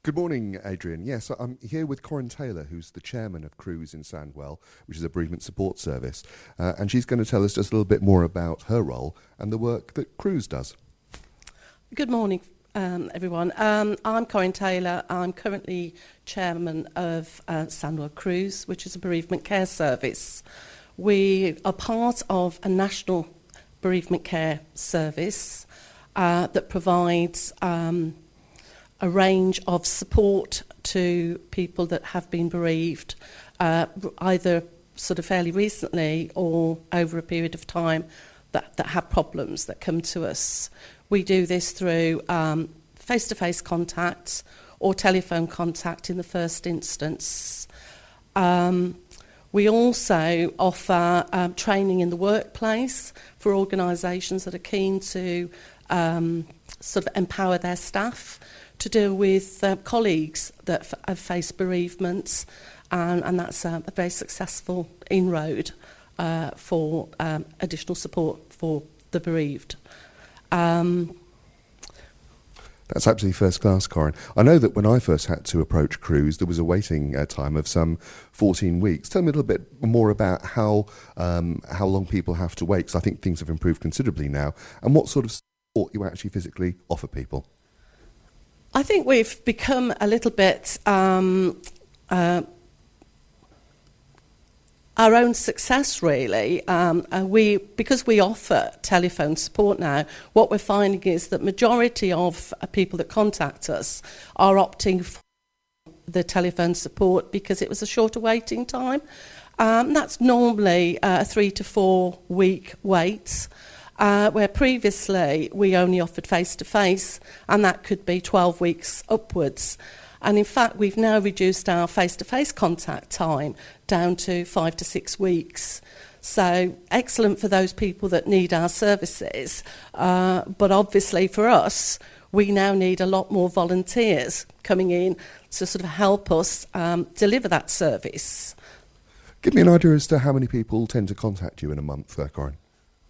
Good morning, Adrian. Yes, I'm here with Corinne Taylor, who's the chairman of Cruise in Sandwell, which is a bereavement support service. And she's going to tell us just a little bit more about her role and the work that Cruise does. Good morning, everyone. I'm Corinne Taylor. I'm currently chairman of Sandwell Cruise, which is a bereavement care service. We are part of a national bereavement care service that provides a range of support to people that have been bereaved, either sort of fairly recently or over a period of time that have problems that come to us. We do this through face-to-face contact or telephone contact in the first instance. We also offer training in the workplace for organisations that are keen to sort of empower their staff to deal with colleagues that have faced bereavements, and that's a very successful inroad for additional support for the bereaved. That's absolutely first class, Corinne. I know that when I first had to approach Cruise, there was a waiting time of some 14 weeks. Tell me a little bit more about how long people have to wait, because I think things have improved considerably now, and what sort of support you actually physically offer people. I think we've become a little bit our own success, really. Because we offer telephone support now, what we're finding is that majority of people that contact us are opting for the telephone support because it was a shorter waiting time. That's normally a 3 to 4 week wait. Where previously we only offered face-to-face, and that could be 12 weeks upwards. And in fact, we've now reduced our face-to-face contact time down to 5 to 6 weeks. So excellent for those people that need our services. But obviously for us, we now need a lot more volunteers coming in to sort of help us deliver that service. Give me an idea as to how many people tend to contact you in a month, Corinne.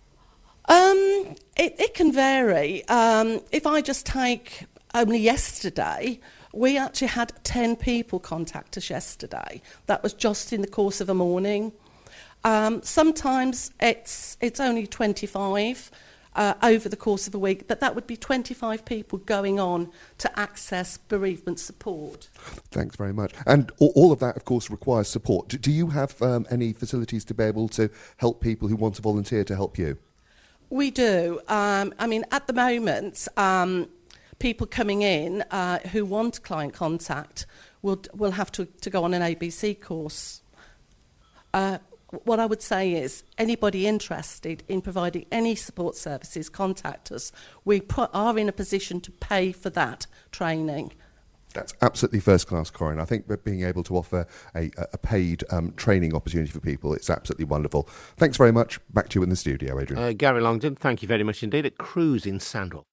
It can vary. If I just take only yesterday, we actually had 10 people contact us yesterday. That was just in the course of a morning. Sometimes it's only 25 over the course of a week, but that would be 25 people going on to access bereavement support. Thanks very much. And all of that, of course, requires support. Do you have any facilities to be able to help people who want to volunteer to help you? We do. At the moment, people coming in who want client contact will have to go on an ABC course. What I would say is anybody interested in providing any support services, contact us. We are in a position to pay for that training. That's absolutely first class, Corinne. I think that being able to offer a paid training opportunity for people, it's absolutely wonderful. Thanks very much. Back to you in the studio, Adrian. Gary Longdon, thank you very much indeed at Cruise in Sandwell.